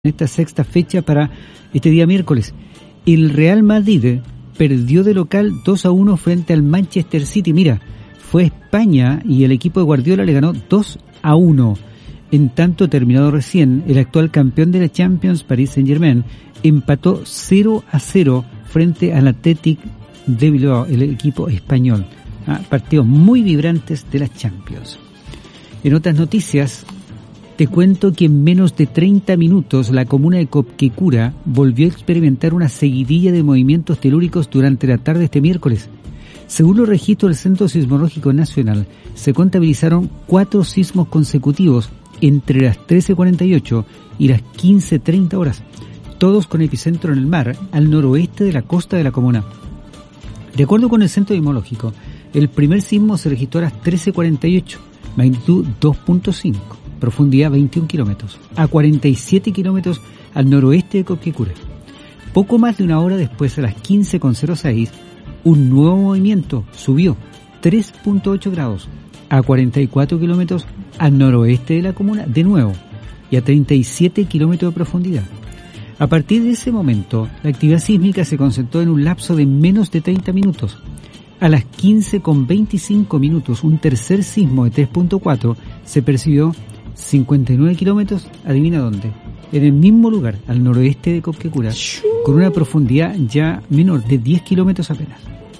esta sexta fecha para este día miércoles. El Real Madrid perdió de local 2-1 frente al Manchester City. Mira, fue España y el equipo de Guardiola le ganó 2-1. En tanto, terminado recién, el actual campeón de la Champions, Paris Saint-Germain, empató 0-0 frente al Athletic de Bilbao, el equipo español. Partidos muy vibrantes de la Champions. En otras noticias, te cuento que en menos de 30 minutos la comuna de Copquecura volvió a experimentar una seguidilla de movimientos telúricos durante la tarde de este miércoles. Según los registros del Centro Sismológico Nacional, se contabilizaron 4 sismos consecutivos entre las 13:48 y las 15:30 horas, todos con epicentro en el mar, al noroeste de la costa de la comuna. De acuerdo con el Centro Sismológico, el primer sismo se registró a las 13:48, magnitud 2.5. profundidad 21 kilómetros, a 47 kilómetros al noroeste de Copquecura. Poco más de una hora después, a las 15:06, un nuevo movimiento subió 3.8 grados, a 44 kilómetros al noroeste de la comuna, de nuevo, y a 37 kilómetros de profundidad. A partir de ese momento, la actividad sísmica se concentró en un lapso de menos de 30 minutos. A las 15:25 minutos, un tercer sismo de 3.4 se percibió 59 kilómetros, adivina dónde, en el mismo lugar, al noroeste de Copquecura, con una profundidad ya menor de 10 kilómetros apenas.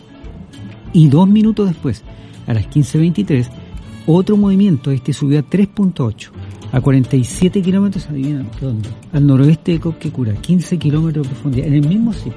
Y 2 minutos después, a las 15:23, otro movimiento, subió a 3.8, a 47 kilómetros, adivina dónde, al noroeste de Copquecura, 15 kilómetros de profundidad, en el mismo sitio.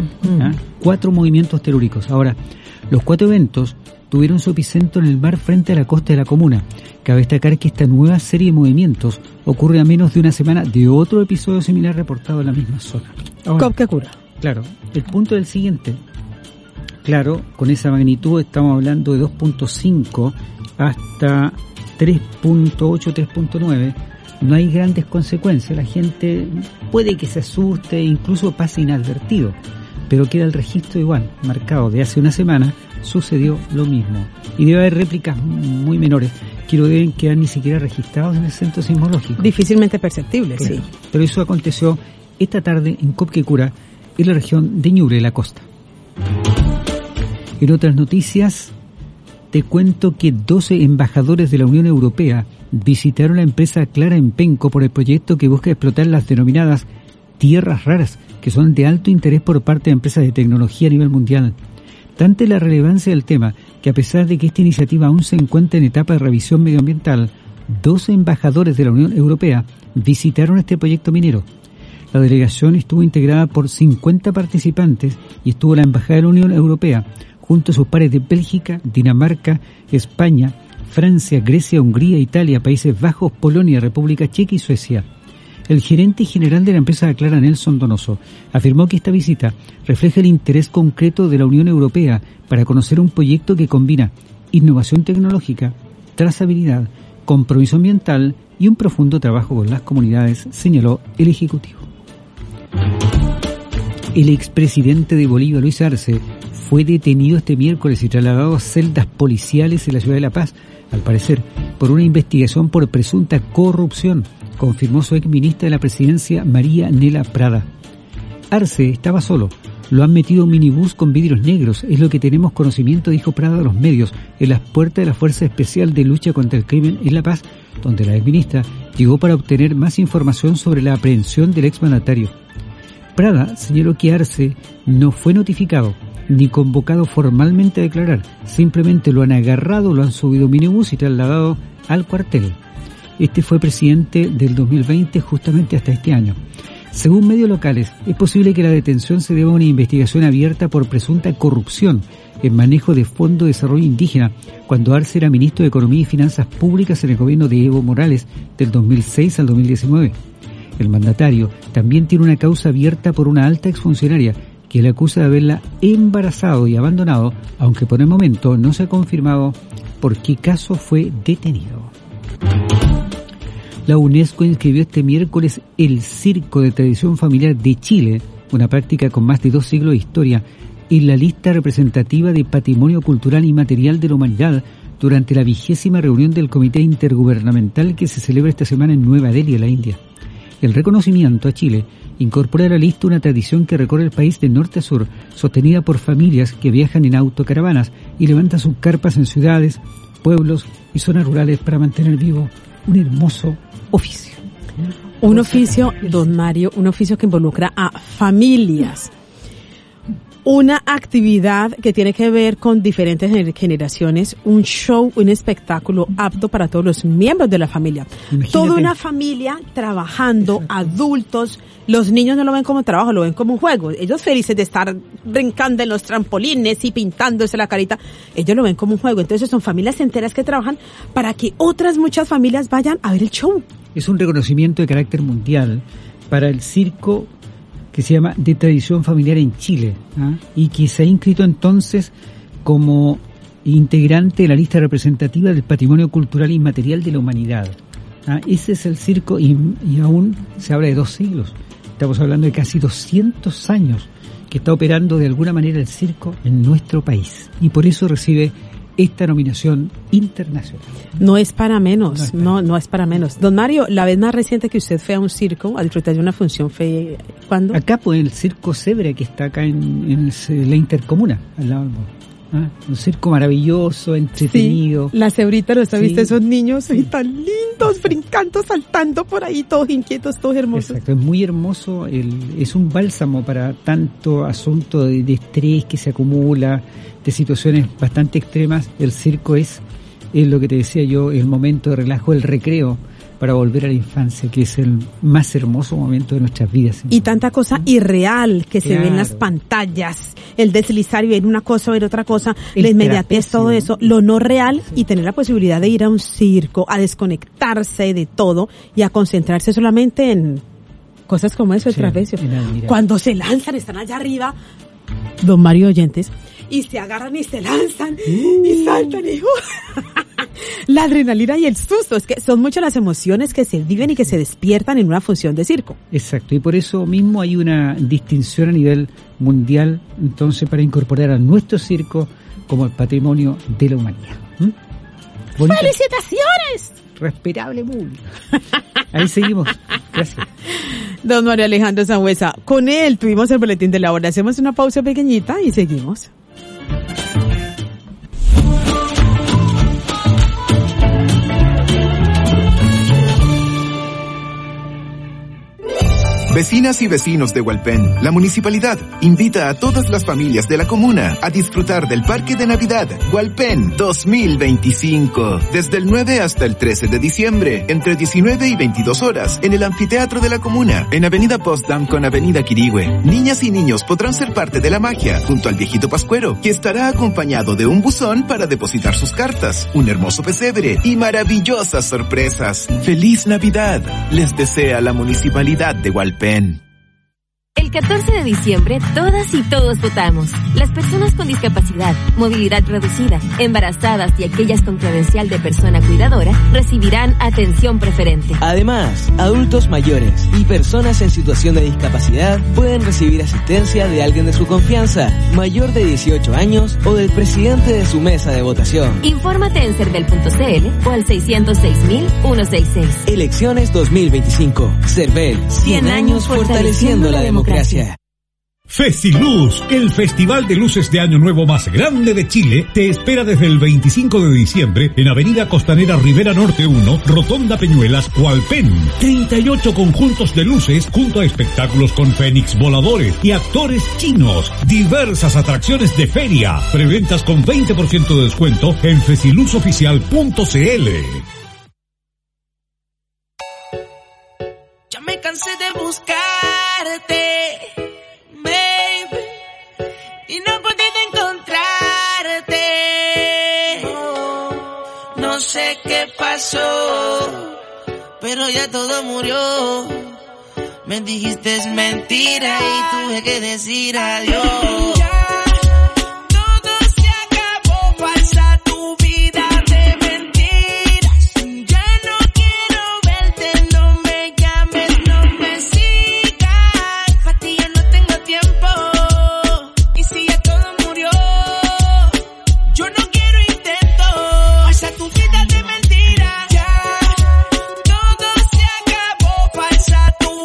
4 movimientos telúricos. Ahora, los 4 eventos tuvieron su epicentro en el mar frente a la costa de la comuna. Cabe destacar que esta nueva serie de movimientos ocurre a menos de una semana de otro episodio similar reportado en la misma zona. Copquecura. Claro, el punto es el siguiente. Claro, con esa magnitud estamos hablando de 2.5 hasta 3.8, 3.9. No hay grandes consecuencias. La gente puede que se asuste e incluso pase inadvertido, pero queda el registro igual, marcado de hace una semana. Sucedió lo mismo. Y debe haber réplicas muy menores que no deben quedar ni siquiera registrados en el centro sismológico. Difícilmente perceptibles, claro. Sí. Pero eso aconteció esta tarde en Copquecura, en la región de Ñuble, la costa. En otras noticias, te cuento que 12 embajadores de la Unión Europea visitaron la empresa Clara en Penco por el proyecto que busca explotar las denominadas tierras raras, que son de alto interés por parte de empresas de tecnología a nivel mundial. Tanta es la relevancia del tema que, a pesar de que esta iniciativa aún se encuentra en etapa de revisión medioambiental, 12 embajadores de la Unión Europea visitaron este proyecto minero. La delegación estuvo integrada por 50 participantes y estuvo la Embajada de la Unión Europea junto a sus pares de Bélgica, Dinamarca, España, Francia, Grecia, Hungría, Italia, Países Bajos, Polonia, República Checa y Suecia. El gerente general de la empresa Clara, Nelson Donoso, afirmó que esta visita refleja el interés concreto de la Unión Europea para conocer un proyecto que combina innovación tecnológica, trazabilidad, compromiso ambiental y un profundo trabajo con las comunidades, señaló el ejecutivo. El expresidente de Bolivia, Luis Arce, fue detenido este miércoles y trasladado a celdas policiales en la ciudad de La Paz, al parecer por una investigación por presunta corrupción, confirmó su exministra de la presidencia, María Nela Prada. Arce estaba solo, lo han metido en un minibús con vidrios negros, es lo que tenemos conocimiento, dijo Prada a los medios, en las puertas de la Fuerza Especial de Lucha contra el Crimen en La Paz, donde la exministra llegó para obtener más información sobre la aprehensión del exmandatario. Prada señaló que Arce no fue notificado ni convocado formalmente a declarar, simplemente lo han agarrado, lo han subido a un minibús y trasladado al cuartel. Este fue presidente del 2020 justamente hasta este año. Según medios locales, es posible que la detención se deba a una investigación abierta por presunta corrupción en manejo de Fondo de Desarrollo Indígena, cuando Arce era ministro de Economía y Finanzas Públicas en el gobierno de Evo Morales del 2006 al 2019. El mandatario también tiene una causa abierta por una alta exfuncionaria que le acusa de haberla embarazado y abandonado, aunque por el momento no se ha confirmado por qué caso fue detenido. La UNESCO inscribió este miércoles el Circo de Tradición Familiar de Chile, una práctica con más de 2 siglos de historia, en la lista representativa de Patrimonio Cultural y Material de la Humanidad durante la 20ª reunión del Comité Intergubernamental que se celebra esta semana en Nueva Delhi, en la India. El reconocimiento a Chile incorpora a la lista una tradición que recorre el país de norte a sur, sostenida por familias que viajan en autocaravanas y levantan sus carpas en ciudades, pueblos y zonas rurales para mantener vivo un hermoso oficio. Un oficio, don Mario, un oficio que involucra a familias. Una actividad que tiene que ver con diferentes generaciones, un show, un espectáculo apto para todos los miembros de la familia. Imagínate. Toda una familia trabajando, exacto, adultos, los niños no lo ven como trabajo, lo ven como un juego. Ellos felices de estar brincando en los trampolines y pintándose la carita, ellos lo ven como un juego. Entonces son familias enteras que trabajan para que otras muchas familias vayan a ver el show. Es un reconocimiento de carácter mundial para el circo que se llama de tradición familiar en Chile, ¿ah? Y que se ha inscrito entonces como integrante de la lista representativa del patrimonio cultural inmaterial de la humanidad. ¿Ah? Ese es el circo y aún se habla de 2 siglos. Estamos hablando de casi 200 años que está operando de alguna manera el circo en nuestro país y por eso recibe esta nominación internacional. No es para menos, no es para menos. Don Mario, la vez más reciente que usted fue a un circo a disfrutar de una función fue ¿cuándo? Acá, pues, el Circo Cebre, que está acá en la Intercomuna, al lado del un circo maravilloso, entretenido. Sí, la cebrita, ¿lo has visto? Esos niños tan lindos, brincando, saltando por ahí, todos inquietos, todos hermosos. Exacto, es muy hermoso, es un bálsamo para tanto asunto de estrés que se acumula, de situaciones bastante extremas. El circo es lo que te decía yo, el momento de relajo, el recreo, para volver a la infancia, que es el más hermoso momento de nuestras vidas. Y tanta cosa irreal que se ve en las pantallas, el deslizar y ver una cosa, ver otra cosa, la inmediatez, todo eso, lo no real, y tener la posibilidad de ir a un circo, a desconectarse de todo y a concentrarse solamente en cosas como eso, el trapecio. Cuando se lanzan, están allá arriba, don Mario oyentes, y se agarran y se lanzan y saltan y la adrenalina y el susto, es que son muchas las emociones que se viven y que se despiertan en una función de circo. Exacto, y por eso mismo hay una distinción a nivel mundial, entonces, para incorporar a nuestro circo como el patrimonio de la humanidad. ¡Felicitaciones! Respetable público. Ahí seguimos. Gracias. Don Mario Alejandro Sangüesa, con él tuvimos el boletín de la hora. Hacemos una pausa pequeñita y seguimos. Vecinas y vecinos de Hualpén, la municipalidad invita a todas las familias de la comuna a disfrutar del Parque de Navidad Hualpén 2025. Desde el 9 hasta el 13 de diciembre, entre 19 y 22 horas, en el anfiteatro de la comuna, en Avenida Potsdam con Avenida Quirihue. Niñas y niños podrán ser parte de la magia junto al viejito pascuero, que estará acompañado de un buzón para depositar sus cartas, un hermoso pesebre y maravillosas sorpresas. ¡Feliz Navidad! Les desea la municipalidad de Hualpén. El 14 de diciembre, todas y todos votamos. Las personas con discapacidad, movilidad reducida, embarazadas y aquellas con credencial de persona cuidadora recibirán atención preferente. Además, adultos mayores y personas en situación de discapacidad pueden recibir asistencia de alguien de su confianza, mayor de 18 años o del presidente de su mesa de votación. Infórmate en cervel.cl o al 606.166. Elecciones 2025. Cervel, 100 años fortaleciendo la democracia. Festiluz, el festival de luces de Año Nuevo más grande de Chile, te espera desde el 25 de diciembre en Avenida Costanera Rivera Norte 1, Rotonda Peñuelas, Hualpén. 38 conjuntos de luces junto a espectáculos con fénix voladores y actores chinos. Diversas atracciones de feria. Preventas con 20% de descuento en festiluzoficial.cl. Ya me cansé de buscarte, baby, y no he podido encontrarte. No sé qué pasó, pero ya todo murió. Me dijiste es mentira y tuve que decir adiós. Tu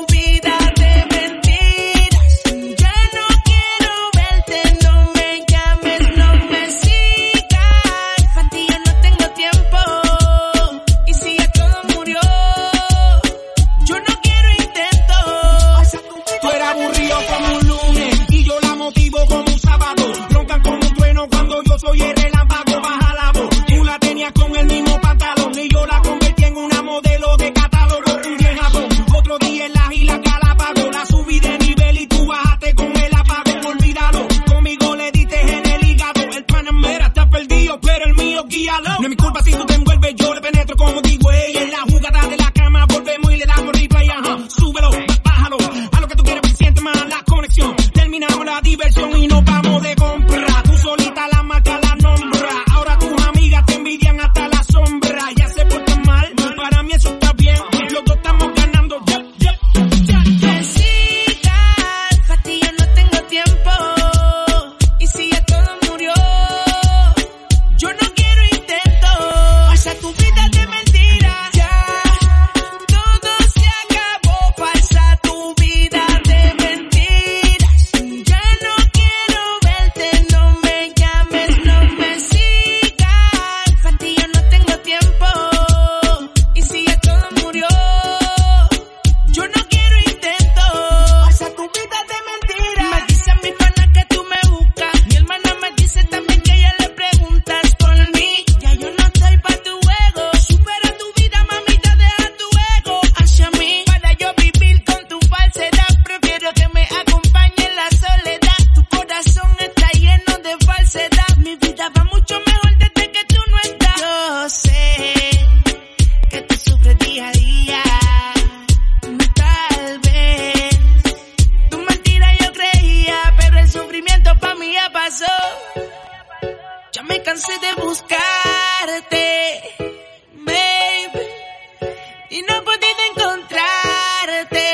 de buscarte, baby, y no he podido encontrarte.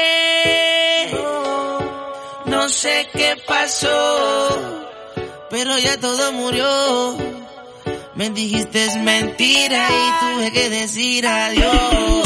No sé qué pasó, pero ya todo murió. Me dijiste es mentira y tuve que decir adiós.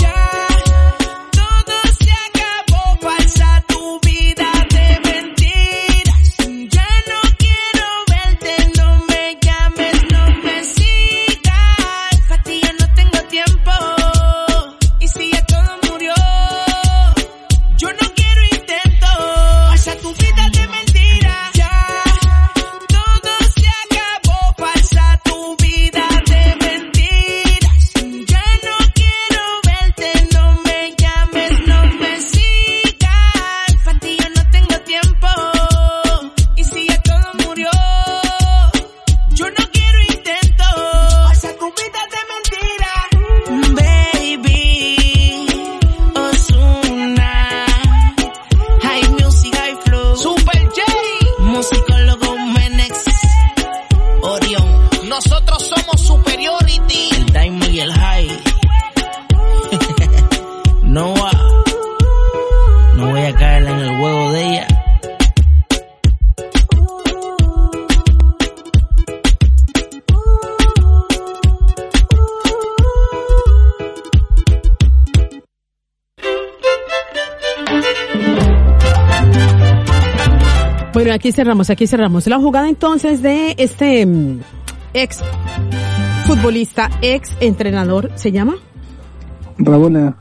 Bueno, aquí cerramos. La jugada entonces de este ex futbolista, ex entrenador, ¿se llama? Rabona.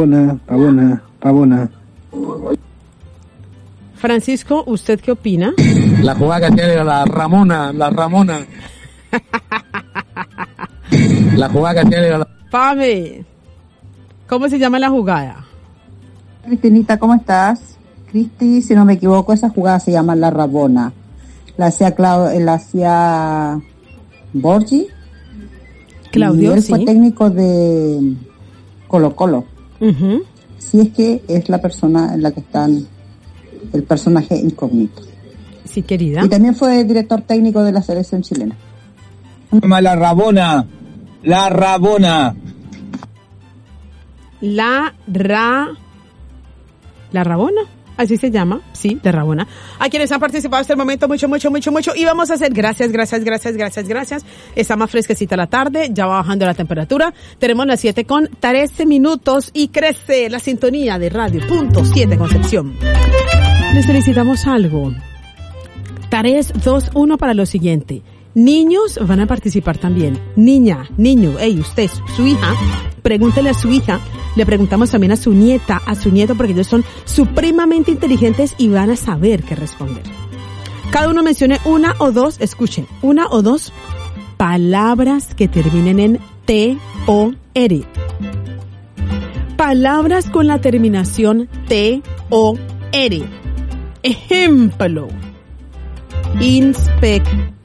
Francisco, ¿usted qué opina? La jugada que tiene la Ramona. La jugada que tiene la... Pame, ¿cómo se llama la jugada? Cristinita, ¿cómo estás? Cristi, si no me equivoco, esa jugada se llama la Rabona. La hacía Borgi. Claudio, y él sí. fue técnico de Colo-Colo. Uh-huh. Si es que es la persona en la que están el personaje incógnito. Sí, querida. Y también fue director técnico de la selección chilena. La Rabona. La Rabona. Así se llama, sí, de Rabona. A quienes han participado hasta el momento, mucho. Y vamos a hacer gracias. Está más fresquecita la tarde, ya va bajando la temperatura. Tenemos las 7:13 y crece la sintonía de Radio.7 Concepción. Les felicitamos algo. Tareas 2-1 para lo siguiente. Niños van a participar también. Niña, niño, usted, su hija, pregúntele a su hija. Le preguntamos también a su nieta, a su nieto, porque ellos son supremamente inteligentes y van a saber qué responder. Cada uno mencione una o dos palabras que terminen en T-O-R. Palabras con la terminación T-O-R. Ejemplo. Inspector.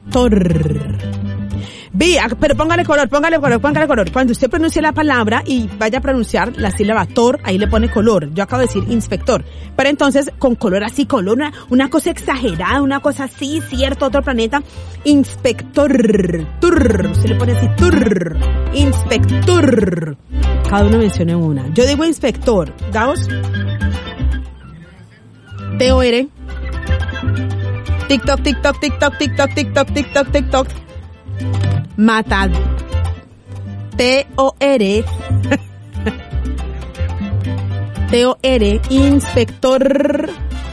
Pero póngale color. Cuando usted pronuncie la palabra y vaya a pronunciar la sílaba tor, ahí le pone color. Yo acabo de decir inspector. Pero entonces, con color así, una cosa exagerada, una cosa así, cierto, otro planeta. Inspector. Usted le pone así, inspector. Cada uno mencione una. Yo digo inspector. Gauss. T-O-R. TikTok. Matad. T-O-R. T-O-R. Inspector.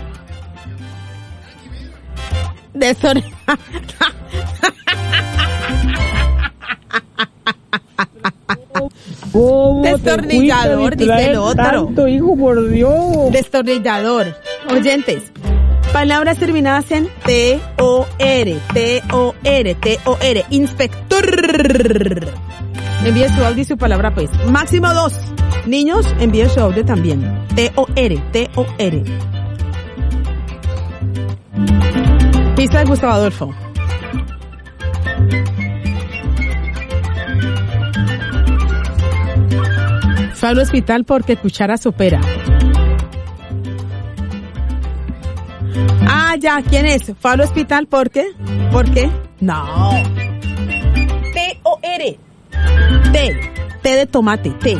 Destornillador, dice el otro. Tanto, hijo, por Dios. Destornillador. Oyentes. Palabras terminadas en T-O-R. Inspector. Envíe su audio y su palabra, pues. Máximo 2. Niños, envíen su audio también. T-O-R. Pista de Gustavo Adolfo. Fue al hospital porque cuchara supera. Ah, ya, ¿quién es? Fue al hospital porque... ¿Por qué? No. T-O-R. T de tomate, T.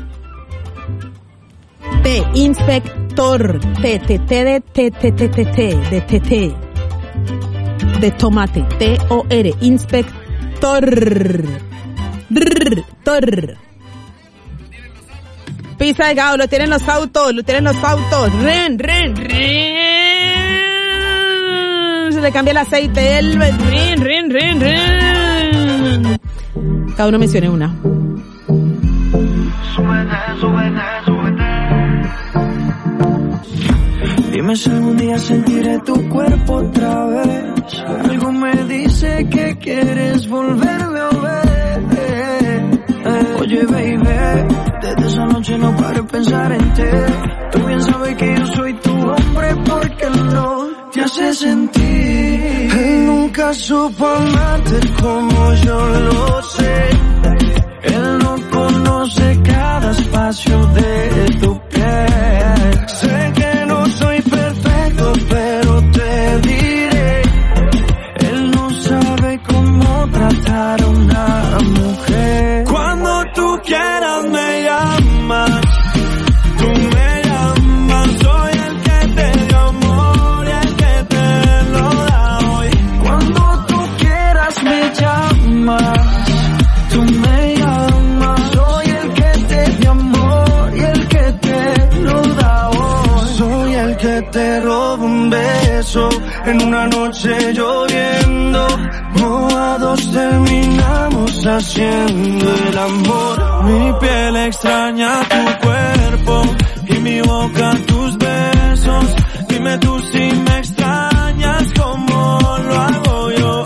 T, inspector. T de T. De tomate, T-O-R, inspector. Tor. Pizza de Gao, lo tienen los autos. Ren. Se le cambia el aceite, ren. Cada uno mencione una. Dime si algún día sentiré tu cuerpo otra vez. Algo me dice que quieres volverme a ver. Oye, baby, desde esa noche no paro de pensar en ti. Tú bien sabes que yo soy tu hombre porque no te hace sentir. Él nunca supo amarte como yo lo sé. Él no conoce cada espacio de tu piel. Sé que no soy perfecto, pero te diré. Él no sabe cómo tratar a una mujer. Cuando tú quieras me llamas. Tú me llamas. Soy el que te dio amor y el que te lo da hoy. Cuando tú quieras me llamas. Tú me llamas. Soy el que te dio amor y el que te lo da hoy. Soy el que te roba un beso en una noche lloviendo. Mojados terminamos haciendo el amor. Mi piel extraña tu cuerpo y mi boca tus besos. Dime tú si me extrañas como lo hago yo.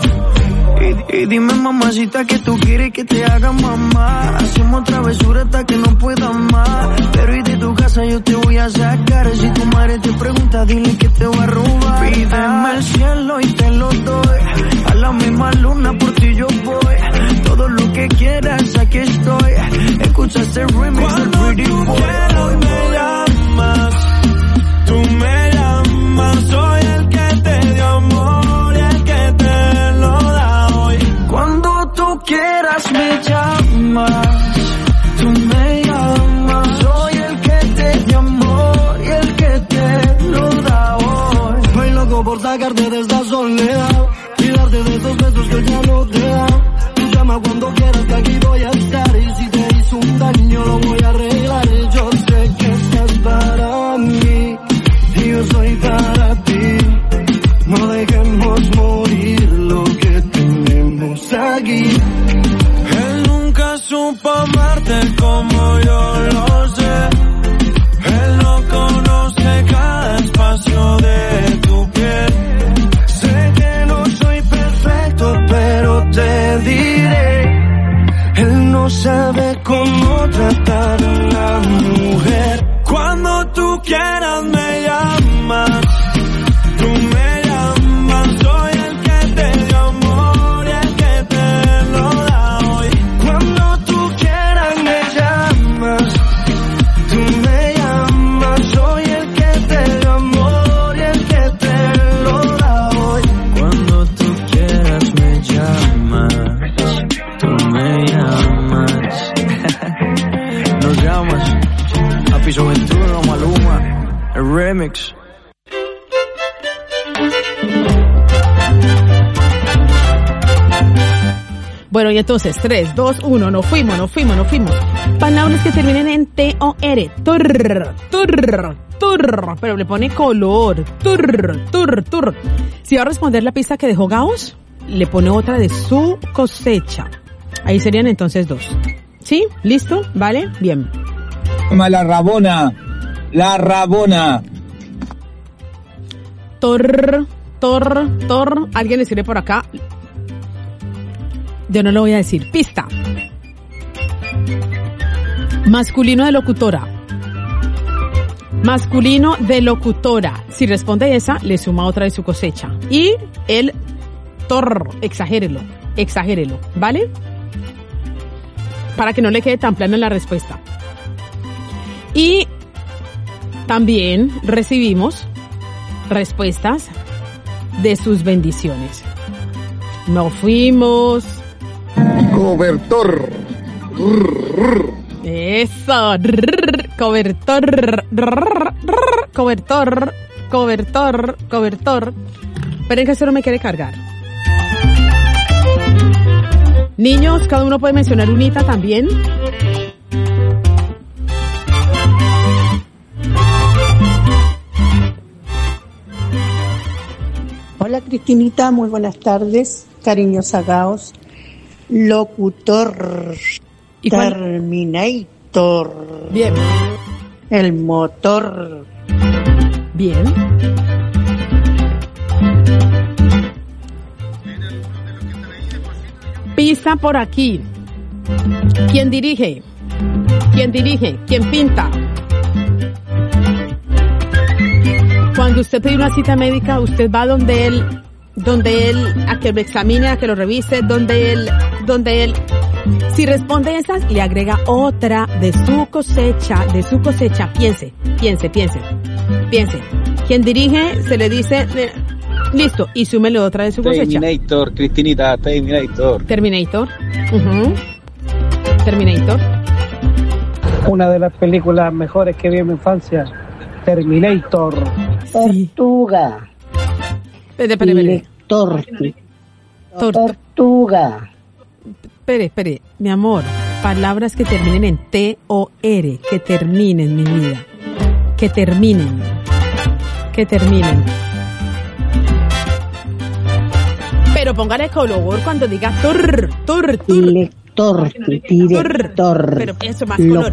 Y dime, mamacita, que tú quieres que te haga mamá. Hacemos travesura hasta que no pueda más. Pero y de tu casa yo te voy a sacar. Si tu madre te pregunta, dile que te voy a robar. Pídeme el cielo y te lo doy. A la misma luna por ti yo voy. Todo lo que quieras, aquí estoy. Escucha este remix del Pretty Boy. Cuando tú quieras me llamas. Tú me llamas. Soy el que te dio amor y el que te lo da hoy. Cuando tú quieras me llamas. Tú me llamas. Soy el que te dio amor y el que te lo da hoy. Soy loco por sacarte de esta soledad y darte de esos besos que ya no te da. Tú llama cuando quieras que aquí voy a estar. Y si te hizo un daño lo voy a arreglar. Yo sé que estás para mí y yo soy para ti. No dejemos morir lo que tenemos aquí. Él nunca supo amarte como yo lo sé. Él no conoce cada espacio de tu piel. Sé que no soy perfecto, pero te diré. Él no sabe cómo tratar a una mujer. Cuando tú quieras me llamas. Tú me llamas. Soy el que te dio amor y el que te lo da hoy. Cuando tú quieras me llamas. Tú me llamas. Soy el que te dio amor y el que te lo da hoy. Cuando tú quieras me llamas. Tú me llamas. Nos llamas. A Piso 21, Maluma, el remix. Bueno, y entonces, 3, 2, 1, nos fuimos. Palabras que terminen en T-O-R. Tur, pero le pone color. Tur. Si va a responder la pista que dejó Gaos, le pone otra de su cosecha. Ahí serían entonces 2. ¿Sí? ¿Listo? ¿Vale? Bien. La Rabona. Tor. Alguien escribe por acá. Yo no lo voy a decir. Pista. Masculino de locutora. Si responde esa, le suma otra de su cosecha. Y el tor, exagérelo, ¿vale? Para que no le quede tan plano en la respuesta. Y también recibimos respuestas de sus bendiciones. Nos fuimos. Cobertor. Eso. Cobertor. Cobertor. Esperen que esto no me quiere cargar. Niños, cada uno puede mencionar unita también. Hola Cristinita, muy buenas tardes. Cariños agaos. Locutor. Terminator. Bien. El motor. Bien. Pisa por aquí. ¿Quién dirige? ¿Quién pinta? Cuando usted pide una cita médica, usted va donde él, a que lo examine, a que lo revise, donde él, si responde esas, le agrega otra de su cosecha, piense. Quien dirige, se le dice, listo, y súmele otra de su cosecha. Terminator, Cristinita, Terminator. Terminator. Una de las películas mejores que vi en mi infancia, Terminator. Tortuga. Espere. Tortuga. Espere, mi amor. Palabras que terminen en T-O-R. Que terminen, mi vida. Que terminen. Pero póngale color cuando diga Lector, director. Pero eso más color.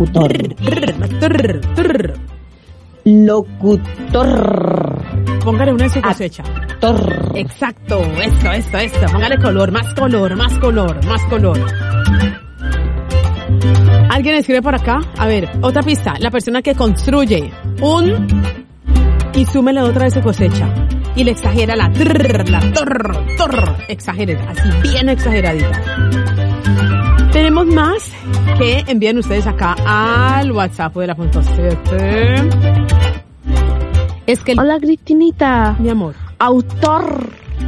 Locutor. Póngale una en su cosecha. Exacto, eso. Póngale color, más color. ¿Alguien escribe por acá? A ver, otra pista. La persona que construye y súmele otra de su cosecha. Y le exagera la exagere, así bien exageradita. Tenemos más que envíen ustedes acá al WhatsApp de la .7. Es que Hola Cristinita. Mi amor. Autor.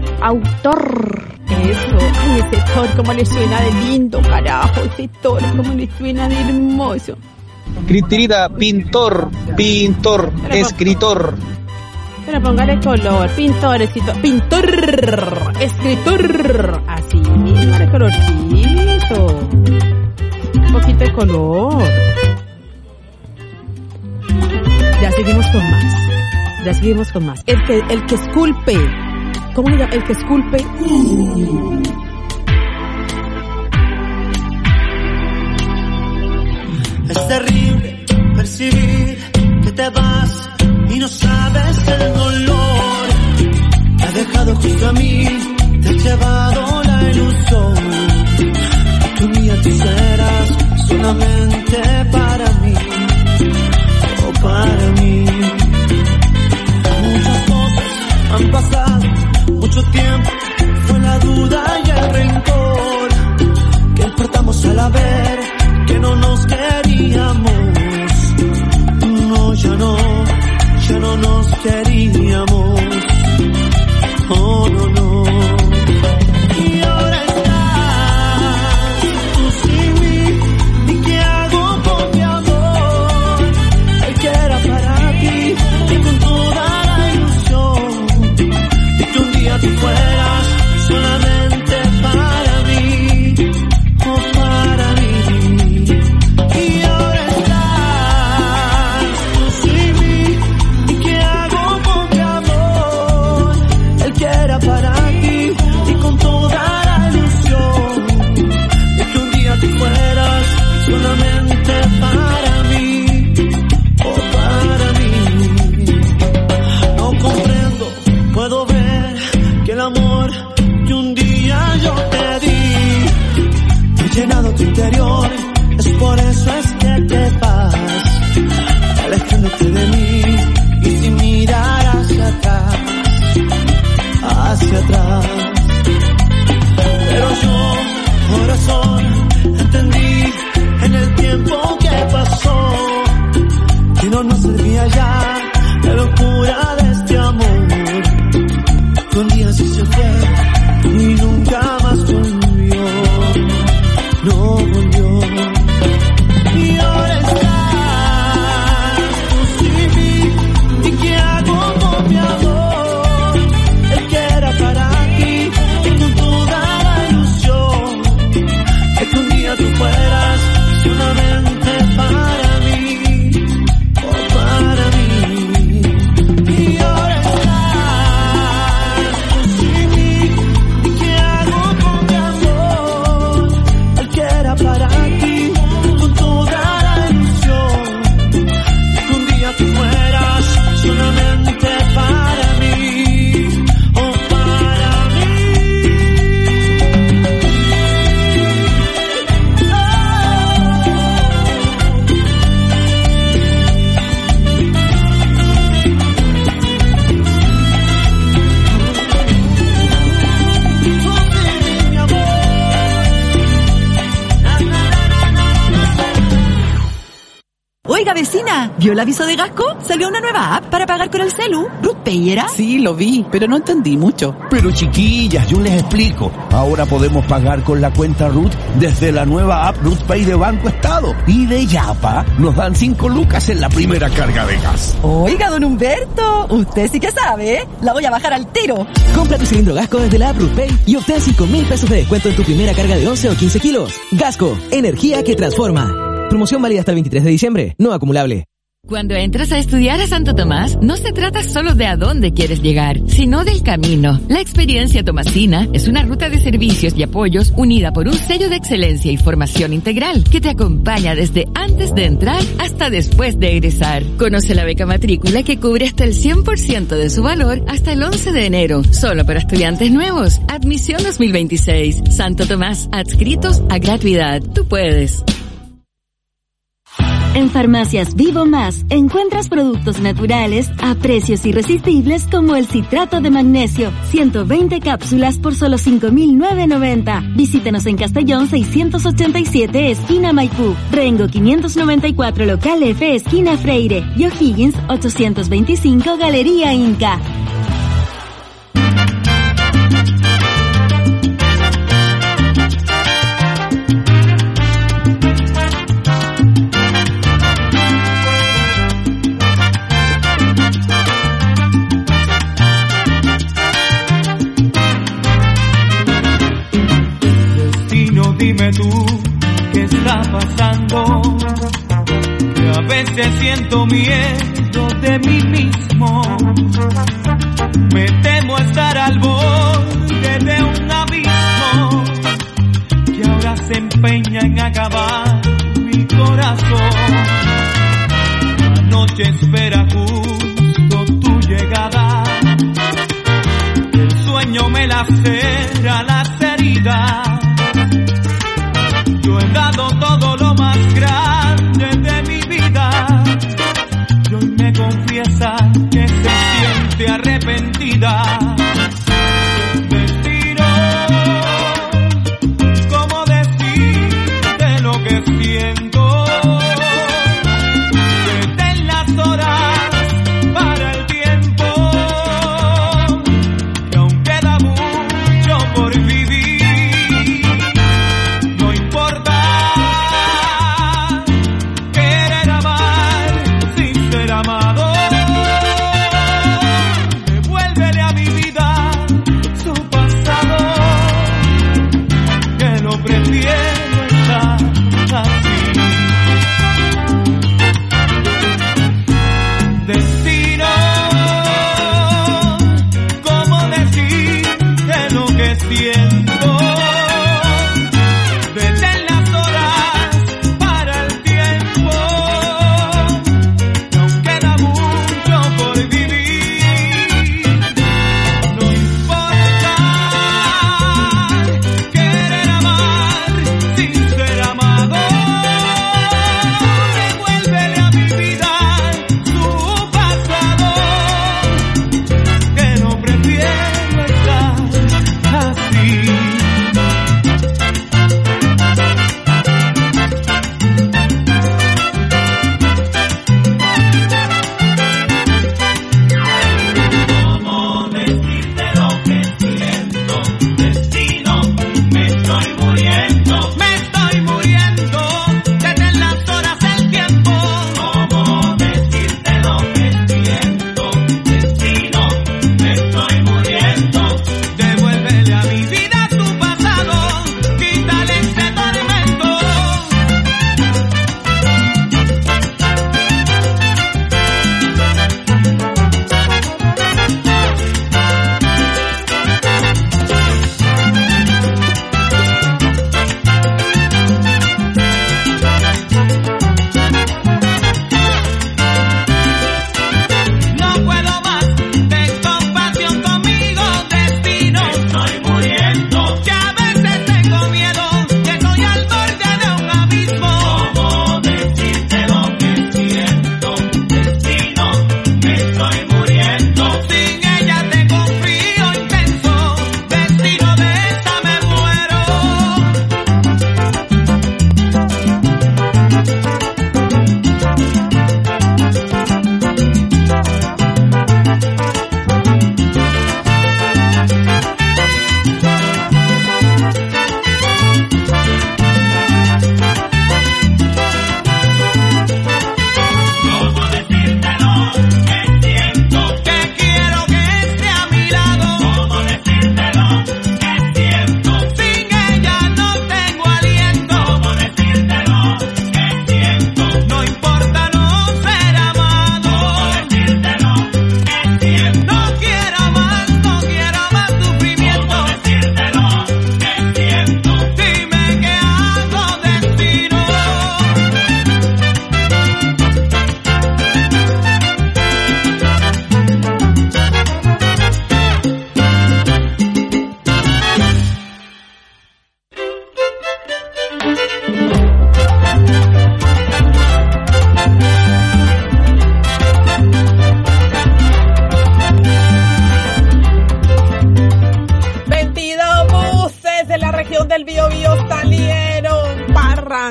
Eso. Ay, ese Thor, cómo le suena de lindo, carajo. Ese Thor, cómo le suena de hermoso. Cristinita, pintor, escritor. Pero póngale color, pintor, escritor. Así, póngale colorcito. Un poquito de color. Ya seguimos con más. El que esculpe. ¿Cómo se llama? El que esculpe. Es terrible percibir que te vas y no sabes el dolor. Te has dejado justo a mí, te has llevado la ilusión. Tú mía, tú serás solamente para mí, para mí. Muchas cosas han pasado, mucho tiempo, fue la duda y el rencor, que despertamos al ver que no nos queríamos. No, ya no nos queríamos. Oh, no. Y ahora estás tú sin mí, ¿y qué hago con mi amor? El que era para ti y con toda la ilusión de que un día tú fueras solamente para mí, oh, para mí. Y ahora estás tú sin mí, ¿y qué hago con mi amor? El que era para ti y con toda la ilusión de que un día tú fueras solamente para mí, oh, para mí. No comprendo, puedo ver que el amor que un día yo te di ha llenado tu interior. Es por eso es que te vas, alejándote de mí y sin mirar hacia atrás. Pero yo, corazón, entendí en el tiempo que pasó que no nos servía ya la locura de este amor, que un día sí se fue y nunca más volvió. vecina, ¿vio el aviso de Gasco? Salió una nueva app para pagar con el celu. ¿Ruth Pay era? Sí, lo vi, pero no entendí mucho. Pero chiquillas, yo les explico. Ahora podemos pagar con la cuenta Ruth desde la nueva app Ruth Pay de Banco Estado. Y de Yapa nos dan 5 lucas en la primera carga de gas. Oiga, don Humberto, usted sí que sabe, ¿eh? La voy a bajar al tiro. Compra tu cilindro Gasco desde la app Ruth Pay y obtén 5.000 pesos de descuento en tu primera carga de 11 o 15 kilos. Gasco, energía que transforma. Promoción válida hasta el 23 de diciembre, no acumulable. Cuando entras a estudiar a Santo Tomás, no se trata solo de a dónde quieres llegar, sino del camino. La experiencia tomasina es una ruta de servicios y apoyos unida por un sello de excelencia y formación integral que te acompaña desde antes de entrar hasta después de egresar. Conoce la beca matrícula que cubre hasta el 100% de su valor hasta el 11 de enero, solo para estudiantes nuevos. Admisión 2026. Santo Tomás, adscritos a gratuidad. Tú puedes. En Farmacias Vivo Más encuentras productos naturales a precios irresistibles como el citrato de magnesio, 120 cápsulas por solo 5.990. Visítanos en Castellón 687, esquina Maipú, Rengo 594, local F, esquina Freire, y O'Higgins 825, Galería Inca. Dime tú, ¿qué está pasando? Que a veces siento miedo de mí mismo. Me temo estar al borde de un abismo que ahora se empeña en acabar mi corazón. La noche espera justo tu llegada. El sueño me lacera las heridas. Yo he dado todo lo más grande de mi vida y hoy me confiesa que se siente arrepentida. Destino, ¿cómo decirte lo que siento? Detén las horas para el tiempo, que aún queda mucho por vivir. Sí.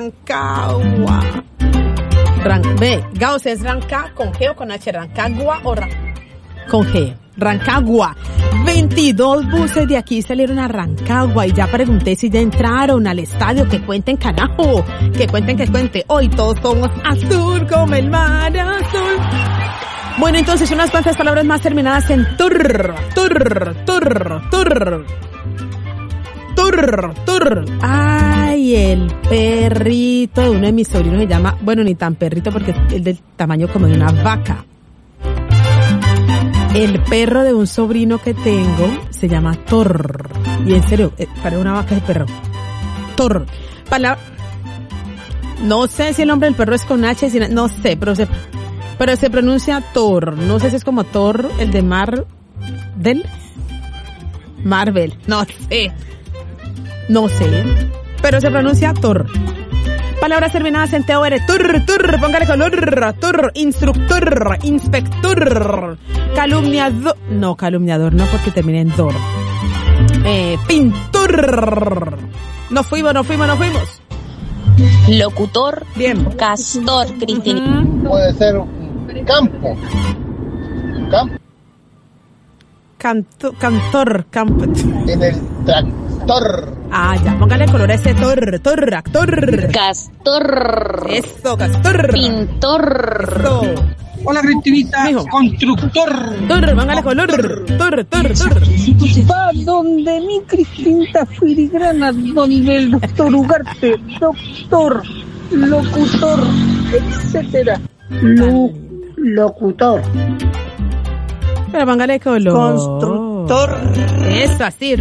Rancagua. Gauss, ¿es Ranca con G o con H? ¿Rancagua o con G? Rancagua. 22 buses de aquí salieron a Rancagua y ya pregunté si ya entraron al estadio. Que cuenten, carajo. Que cuenten. Hoy todos somos azul como el mar azul. Bueno, entonces unas cuantas palabras más terminadas en tur. Ay, el perrito de uno de mis sobrinos se llama, bueno, ni tan perrito porque es del tamaño como de una vaca. El perro de un sobrino que tengo se llama Thor. Y en serio, para una vaca es el perro. Thor. No sé si el nombre del perro es con H, no sé, pero se pronuncia Thor. No sé si es como Thor, el de Marvel. No sé, pero se pronuncia Thor. Palabras terminadas en TOR. Tur, póngale color. Tur, instructor, inspector, calumniador. No, calumniador no, porque termina en dor. Pintor. Nos fuimos. Locutor. Bien. Castor, Cristina. Puede ser campo. Cantor. En el tractor. Ah, ya, póngale color a ese actor. Castor. Eso, castor. Pintor. Eso. Hola, Cristinita. Mijo. Constructor. Póngale color. Tor. Va donde mi Cristinita Filigrana, donde el doctor Ugarte, doctor, locutor, etcétera. Locutor. Pero póngale color. Constructor. Eso, así.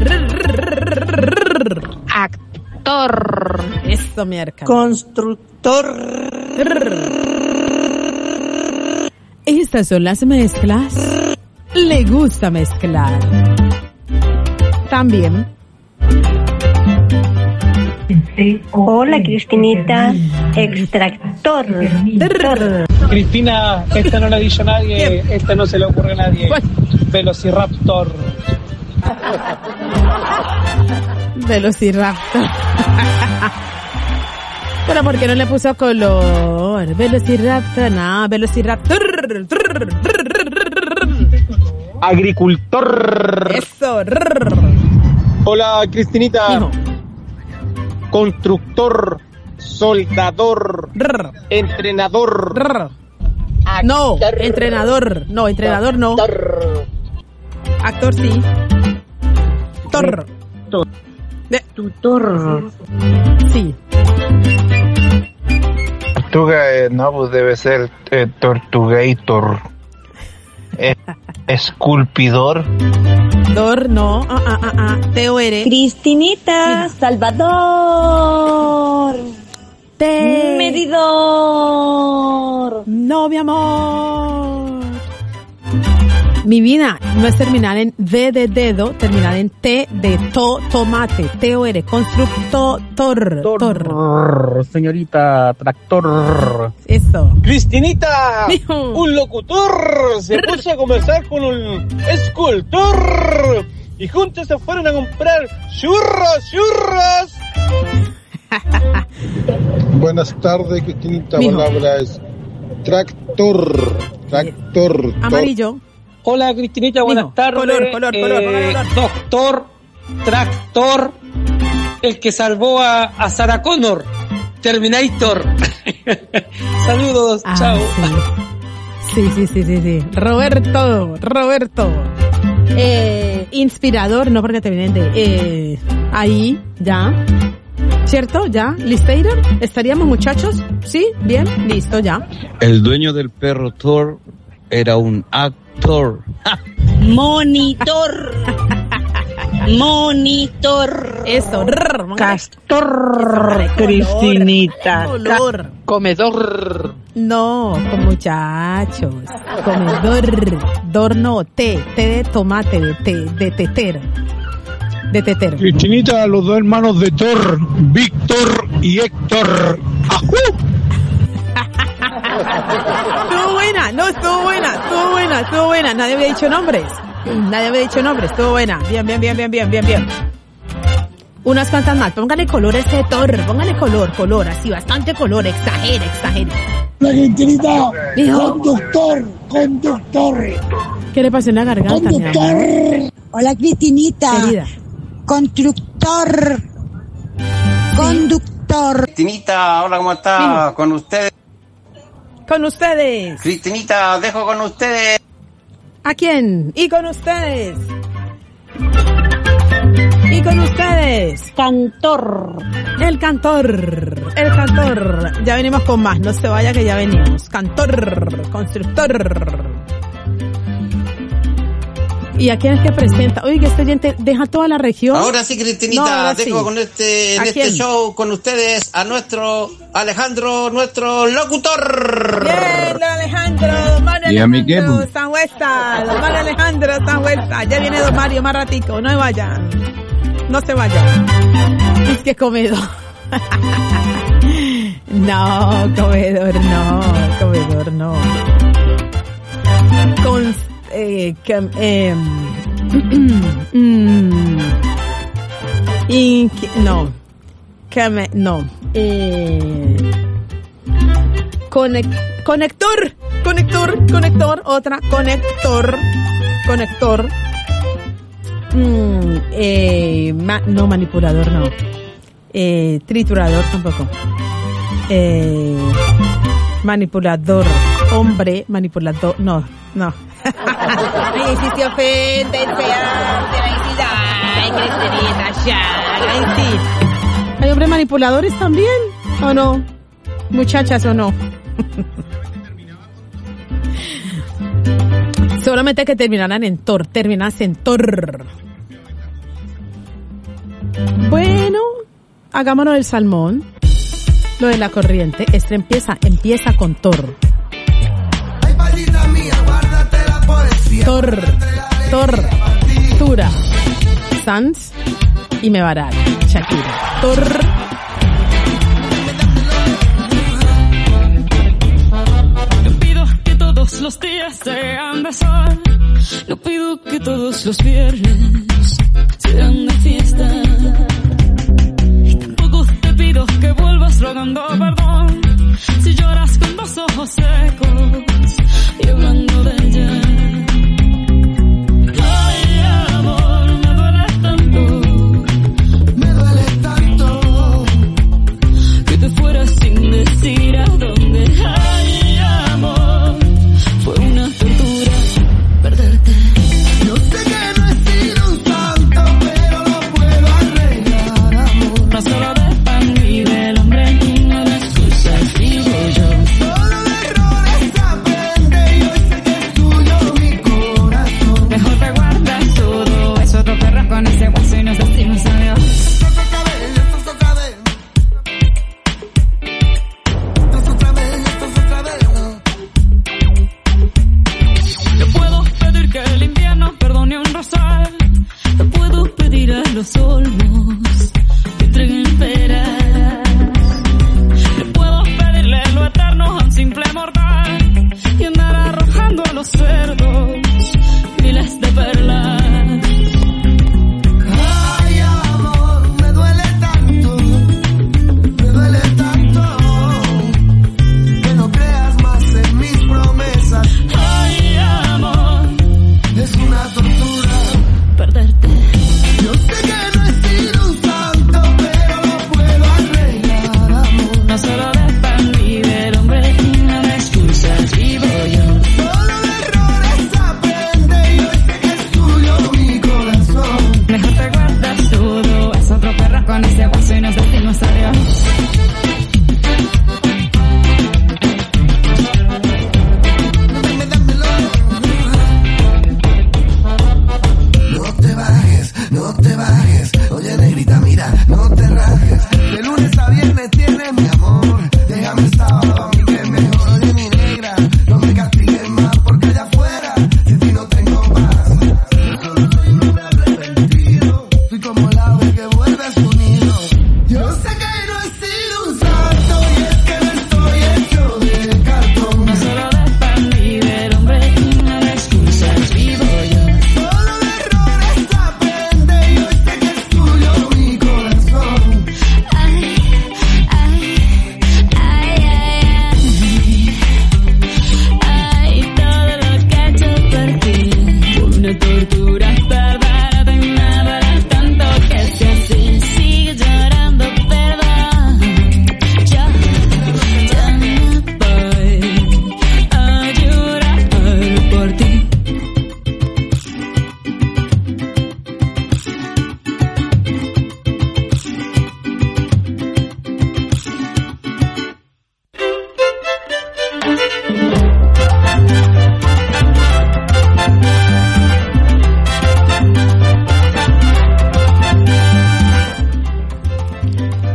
Actor. Eso, mierda. Constructor. Estas son las mezclas. Le gusta mezclar. También. Hola, Cristinita. Extractor. Cristina, esta no la ha dicho nadie, esta no se le ocurre a nadie. Velociraptor. Pero ¿por qué no le puso color? Velociraptor, no, Velociraptor. Agricultor. Eso. Hola, Cristinita. Hijo. Constructor. Soldador. Entrenador. No, entrenador. No, entrenador no. Actor sí. Tutor. Sí. Tortuga, no, pues debe ser Tortugator. Esculpidor. No. TOR. Cristinita. Salvador. Medidor. No, mi amor. Mi vida no es terminal en D de dedo, terminal en T de tomate. TOR, constructor. Señorita tractor. Eso. Cristinita, un locutor se puso a conversar con un escultor y juntos se fueron a comprar churros. Buenas tardes, Cristinita. La palabra es tractor. Amarillo. Hola, Cristinita, buenas tardes. Color. Doctor, tractor, el que salvó a Sarah Connor, Terminator. Saludos, chao. Sí. Roberto. Inspirador, no porque te vienen de... ahí, ya. ¿Cierto? ¿Ya? ¿Listeiro? ¿Estaríamos, muchachos? ¿Sí? ¿Bien? Listo, ya. El dueño del perro Thor era un actor. Monitor. Eso. Castor. Cristinita. Color. Comedor. No, con muchachos. Comedor. Dor no. T de tomate. De tetero. Cristinita, los dos hermanos de Thor, Víctor y Héctor. ¡Ajú! Estuvo buena. Nadie había dicho nombres. Estuvo buena. Bien. Unas cuantas más. Póngale color a ese Thor. Póngale color, así, bastante color. Exagere. La Cristinita, conductor. ¿Qué le pasó en la garganta, mi amor? Hola, Cristinita. Querida. Conductor. Cristinita, hola, ¿cómo está? Mijo. Con ustedes. Con ustedes. Cristinita, dejo con ustedes. ¿A quién? Y con ustedes. Y con ustedes. Cantor. El cantor. Ya venimos con más. No se vaya que ya venimos. Cantor. Constructor. ¿Y a quién es que presenta? Oye, que este oyente deja toda la región. Ahora sí, Cristinita, No, ahora dejo sí. con este quién? show con ustedes a nuestro Alejandro, nuestro locutor. Bien, don Alejandro, don Mario ¿Y a mí Alejandro, qué? están vuelta. Don Mario Alejandro, están vuelta. Ya viene don Mario más ratico, no se vayan. No se vayan. Es que comedor. No, comedor no. Conector, otra, conector. No, manipulador no. Triturador tampoco. Manipulador, hombre, manipulador, no. Ay, si se ofende, ay, Cristinita, ya, ay, sí. ¿Hay hombres manipuladores también? ¿O no? Muchachas, ¿o no? Solamente que terminaran en Thor, Bueno, hagámonos el salmón. Lo de la corriente, esto empieza con Thor. Tura, Sanz y Mebarak, Shakira. Thor. No pido que todos los días sean de sol, no pido que todos los viernes sean de fiesta, y tampoco te pido que vuelvas rogando perdón si lloras con los ojos secos y hablando de ella. Decir a dónde hay amor, fue una tortura perderte. Yo sé que no he sido un santo, pero lo puedo arreglar, amor. No solo de pan vive el hombre, y no de excusas vivo yo. Solo de errores aprende, y hoy sé que es tuyo mi corazón. Mejor te guardas todo eso, te perras con ese guaso y nos decimos adiós. Te puedo pedir a los olmos que entreguen peras. Le puedo pedirle lo eterno a un simple mortal y andar arrojando a los cerdos miles de perlas. Ay, amor, me duele tanto que no creas más en mis promesas. Ay, amor, es una tortura perderte. Yo sé que no he sido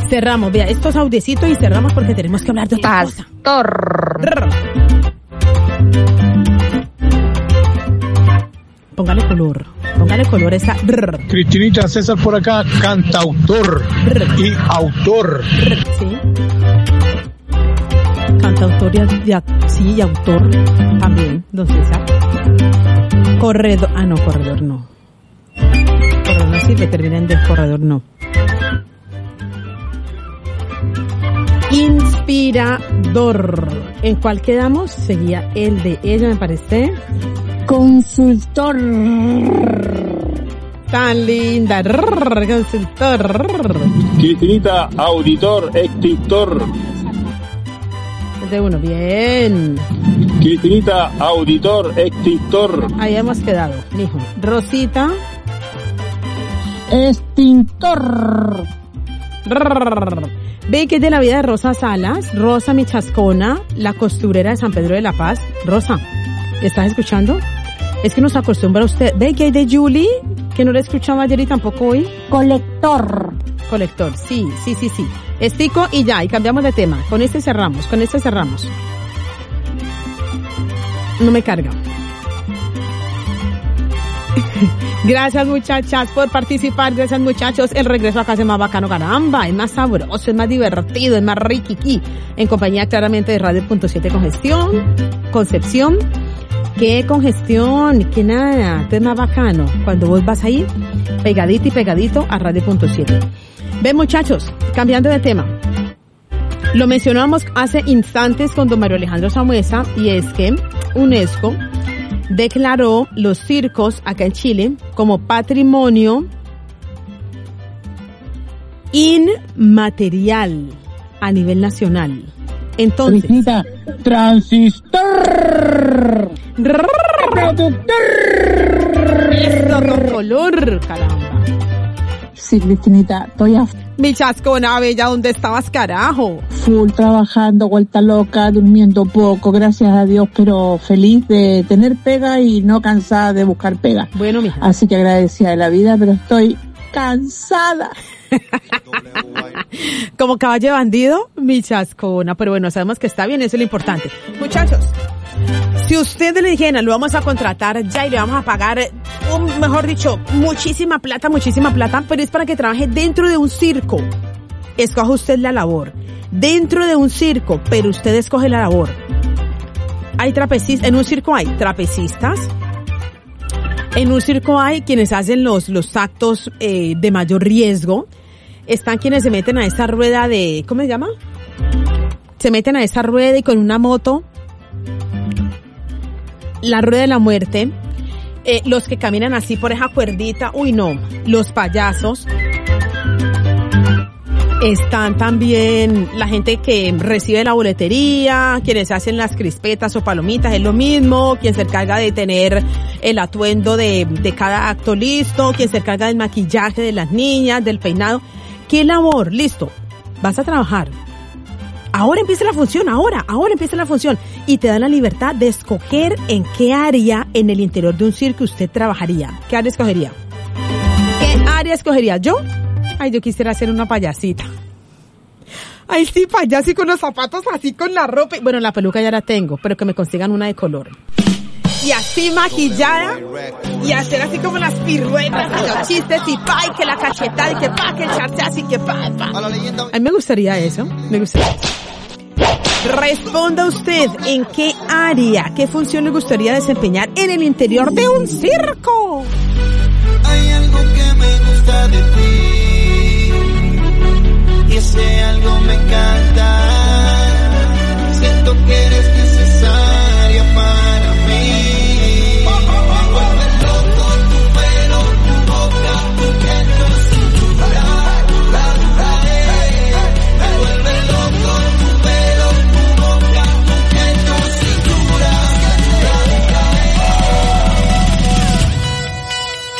Cerramos, vea, estos audiecitos y cerramos porque tenemos que hablar de otra cosa. Póngale color a esa. Cristinita, César por acá, cantautor y autor. Sí. Cantautor y autor también, don César. Corredor no. Corredor no sirve, termina en del corredor no. Inspirador. ¿En cuál quedamos? Sería el de ella, me parece. Consultor. Tan linda. Consultor. Cristinita, auditor, escritor. De uno, bien. Cristinita, auditor, escritor. Ahí hemos quedado, mijo. Rosita. Extintor. Ve que es de la vida de Rosa Salas, Rosa mi chascona, la costurera de San Pedro de la Paz. Rosa, ¿estás escuchando? Es que nos acostumbra usted. Ve que hay de Julie, que no la escuchaba ayer y tampoco hoy. Colector, sí. Estico y ya, y cambiamos de tema. Con este cerramos. No me carga. Gracias muchachas por participar, gracias muchachos. El regreso a casa es más bacano, caramba, es más sabroso, es más divertido, es más riquiqui. En compañía claramente de Radio.7 Concepción. ¿Qué congestión? ¿Qué nada? Esto es más bacano cuando vos vas a ir pegadito a Radio.7. Ven muchachos, cambiando de tema. Lo mencionamos hace instantes con don Mario Alejandro Samuesa, y es que UNESCO declaró los circos acá en Chile como patrimonio inmaterial a nivel nacional. Entonces, Cristina, transistor, productor. Esto con color, caramba. Sí, Cristinita, estoy a Mi chascona bella, ¿dónde estabas, carajo? full trabajando, vuelta loca, durmiendo poco, gracias a Dios, pero feliz de tener pega y no cansada de buscar pega. Bueno, mija. Así que agradecida de la vida, pero estoy cansada. Como caballo bandido, mi chascona. Pero bueno, sabemos que está bien, eso es lo importante. Muchachos, si usted le dijera, lo vamos a contratar ya y le vamos a pagar, mejor dicho, muchísima plata, pero es para que trabaje dentro de un circo. Escoja usted la labor. Dentro de un circo, pero usted escoge la labor. Hay trapecistas, en un circo hay trapecistas. En un circo hay quienes hacen los actos de mayor riesgo. Están quienes se meten a esa rueda de, ¿cómo se llama? Se meten a esa rueda y con una moto, la rueda de la muerte. Los que caminan así por esa cuerdita, uy no, los payasos. Están también la gente que recibe la boletería, quienes hacen las crispetas o palomitas, es lo mismo, quien se encarga de tener el atuendo de cada acto listo, quien se encarga del maquillaje de las niñas, del peinado. ¿Qué labor? Listo, vas a trabajar. Ahora empieza la función, ahora empieza la función. Y te dan la libertad de escoger en qué área en el interior de un circo usted trabajaría. ¿Qué área escogería? ¿Qué área escogería? ¿Yo? Ay, yo quisiera hacer una payasita. Ay, sí, payasí con los zapatos, así con la ropa. Bueno, la peluca ya la tengo, pero que me consigan una de color. Y así maquillada, y hacer así como las piruetas, y los chistes, y pa, y que la cachetada, y que pa, que el charchazo, y que pa. A mí me gustaría eso, Responda usted, ¿en qué área, qué función le gustaría desempeñar en el interior de un circo? Hay algo que me gusta de ti, y ese algo me encanta. Siento que eres necesaria para mí. Me vuelve loco tu pelo, tu boca, tu gesto, cintura. Me vuelve loco tu pelo, tu boca, tu gesto, cintura.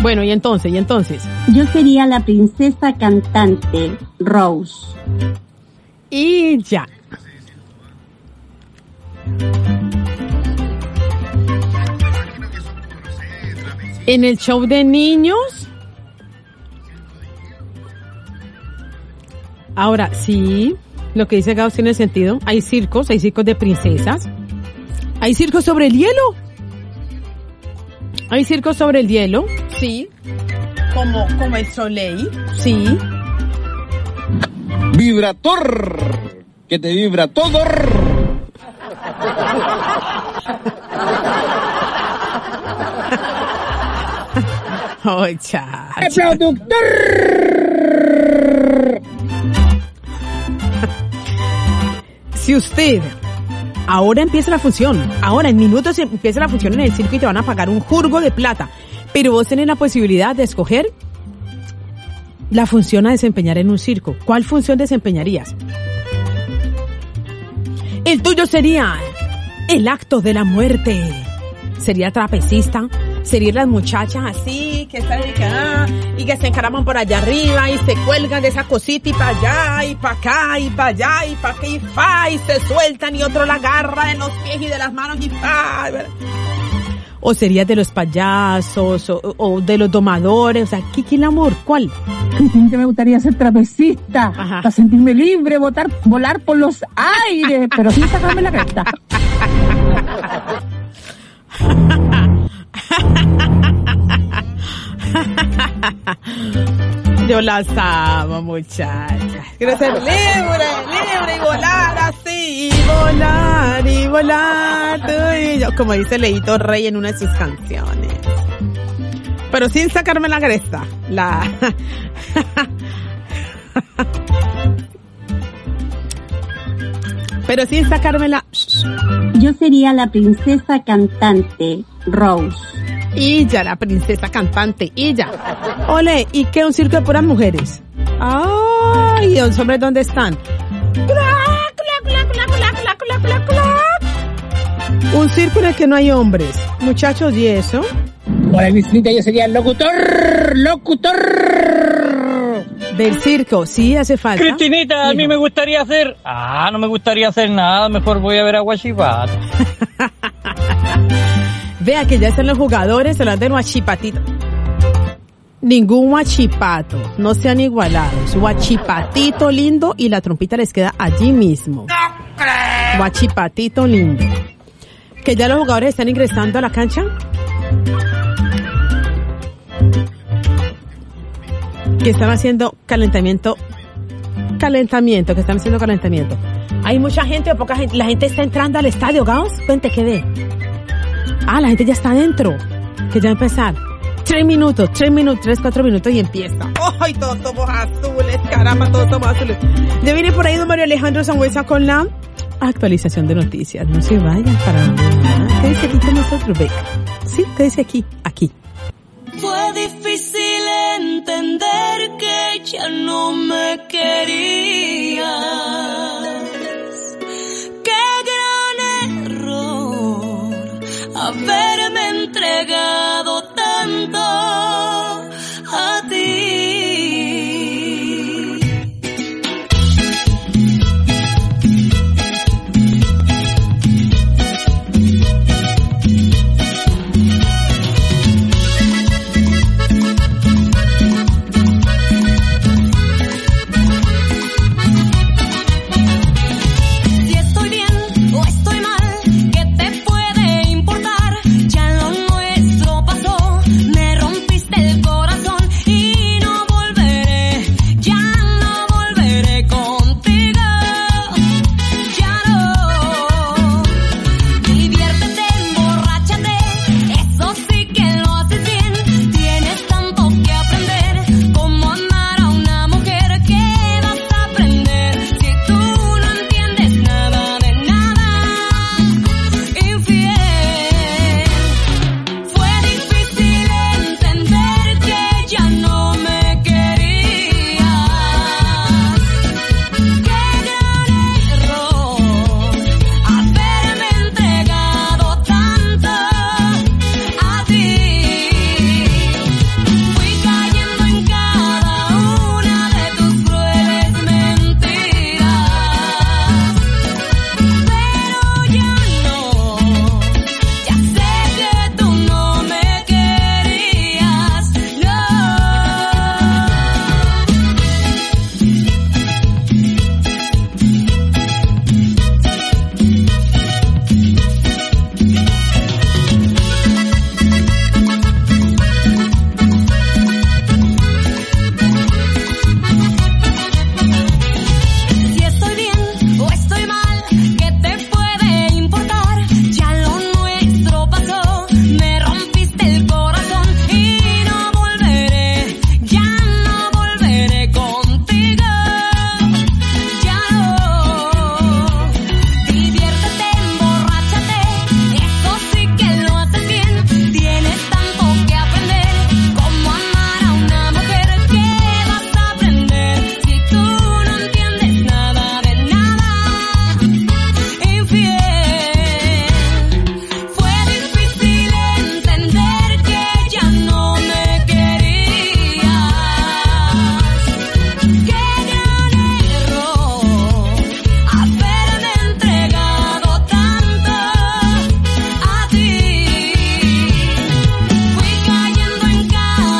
Bueno, y entonces. Yo sería la princesa cantante, Rose. Y ya. En el show de niños. Ahora, sí, lo que dice Gauss tiene sentido. Hay circos de princesas. Hay circos sobre el hielo. Hay circos sobre el hielo, sí. Como el Soleil, sí. Vibrator. Que te vibra todo. Oh, chacho. ¡El productor! Si usted ahora empieza la función, ahora en minutos empieza la función en el circo y te van a pagar un jurgo de plata, pero vos tenés la posibilidad de escoger la función a desempeñar en un circo. ¿Cuál función desempeñarías? El tuyo sería el acto de la muerte. Sería trapecista. Serían las muchachas así, que están y que se encaraman por allá arriba y se cuelgan de esa cosita y para allá y para acá y para allá y para aquí y se sueltan y otro la agarra de los pies y de las manos y o serías de los payasos o de los domadores, o sea, ¿qué amor? ¿Cuál? Cristina, me gustaría ser trapecista, para sentirme libre, volar por los aires, pero sin sacarme la cresta. Yo las amo, muchachas. Quiero ser libre y volar así, y volar, tú y yo, como dice Leito Rey en una de sus canciones. Pero sin sacarme la cresta. Pero sin sacarme la... Yo sería la princesa cantante, Rose. Y ya, la princesa cantante, y ya. Ole, ¿y qué? ¿Un circo de puras mujeres? ¡Ay! ¿Y los hombres dónde están? Un circo en el que no hay hombres. Muchachos, ¿y eso? Hola, Cristina, yo sería el locutor. Del circo, sí, hace falta. Cristinita, a mí me gustaría hacer... no me gustaría hacer nada, mejor voy a ver a Guachipato. Vea que ya están los jugadores, se lo dan de Guachipatito. Ningún Guachipato, no se han igualado. Su Guachipatito lindo y la trompita les queda allí mismo. ¡No creo! Guachipatito lindo. Que ya los jugadores están ingresando a la cancha. Que están haciendo calentamiento. Hay mucha gente o poca gente. La gente está entrando al estadio, Gauss. Cuente que ve. La gente ya está adentro. Que ya va a empezar. 3, 4 minutos y empieza. ¡Ay, todos somos azules! ¡Caramba, todos somos azules! Ya viene por ahí don Mario Alejandro Sangüesa con la actualización de noticias. No se vayan para nada. ¿Qué dice aquí con nosotros? Ve. Sí, ¿qué dice aquí? Aquí. Fue difícil entender que ya no me querías. Qué gran error haber